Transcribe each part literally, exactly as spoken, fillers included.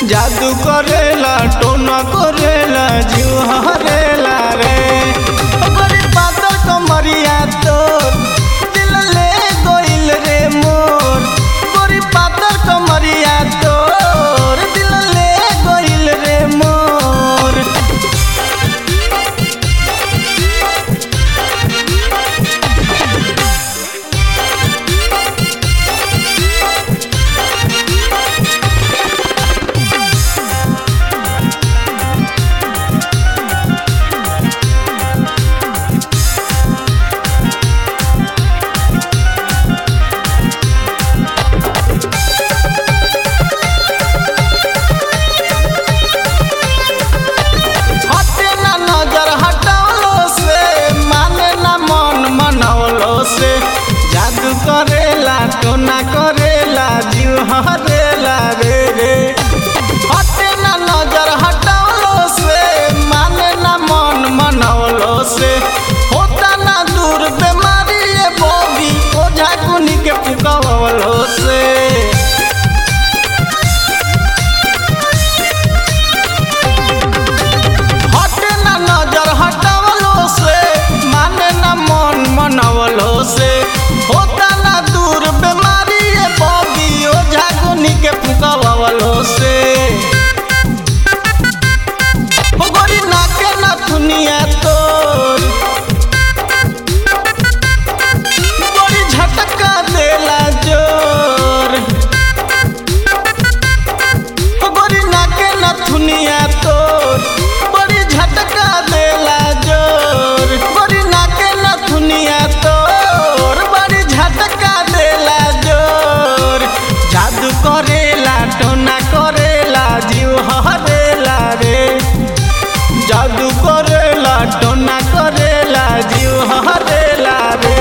जादू करेला टोना करेला जीव हरेला रे गोरी पातर कमरिया तोर दिल ले गोइल रे मोर गोरी पातर कमरिया तोर दिल ले गोइल रे मोर। जादू करेला टोना करेला जीव हरेला रे रे हटे ना नजर हटावलो से माने ना मन मनावलो से होता ना दूर बीमारी ये बोगी ओझा गुनी के पुकावलो से। हटे ना नजर हटावलो से माने ना मन मनावलो से होता ना दूर बीमारी ये बोगी ओझा गुनी के पुकावलो से। हो गोरी नाके ना दुनिया तोर गोरी झटका देला जोर हो गोरी नाके ना दुनिया तोर बड़ी झटका देला जोर गोरी नाके ना दुनिया तोर बड़ी झटका देला जोर। जादू करेला टोना करेला जीव हरेला रे जादू करेला टोना करेला जीव हरेला रे।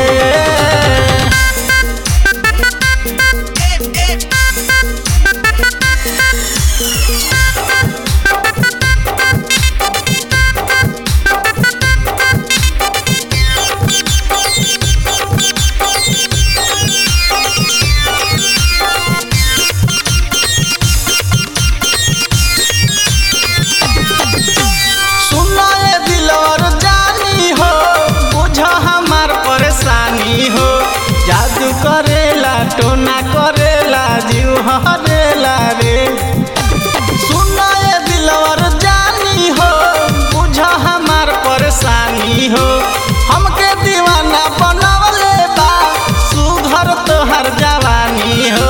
जादू करेला टोना करेला जीव हरेला रे सुना ये दिलवर जानी हो बुझा हमार परेशानी हो हमके दीवाना बनावले बा सुधर तोहर जवानी हो।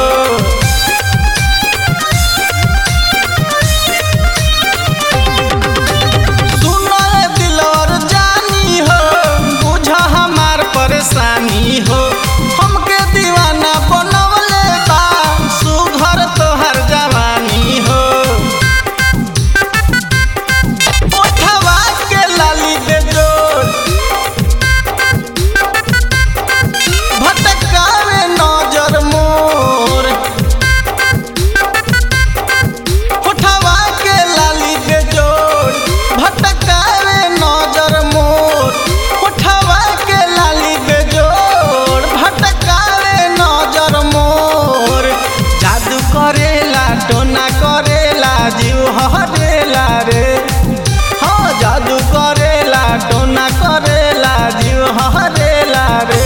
सुना ये दिलवर जानी हो बुझा हमार परेशानी हो हमके दीवाना बनवले बा सुघर तोहर जवानी हो। उठवा के लाली दे जोर भटकावे नजर मोर उठवा के लाली दे जोर भटकावे नजर मोर उठवा के लाली दे जोर भटकावे नजर मोर। जादू करेला टोना करेला जीव हरेला रे हाँ जादू करेला टोना करेला जीव हरेला रे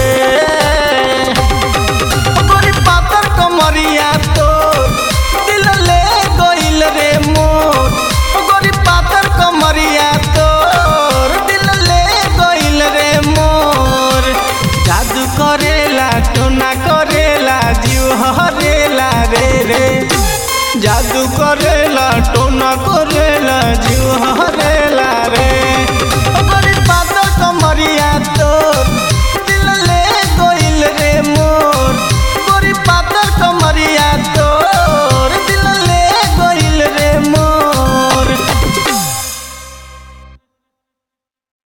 गोरी पातर कमरिया तोर दिल ले गोइल रे मोर गोरी पातर कमरिया तोर दिल ले गोइल रे मोर। जादू करेला टोना करेला जीव हरेला रे रे जादू करेला टोना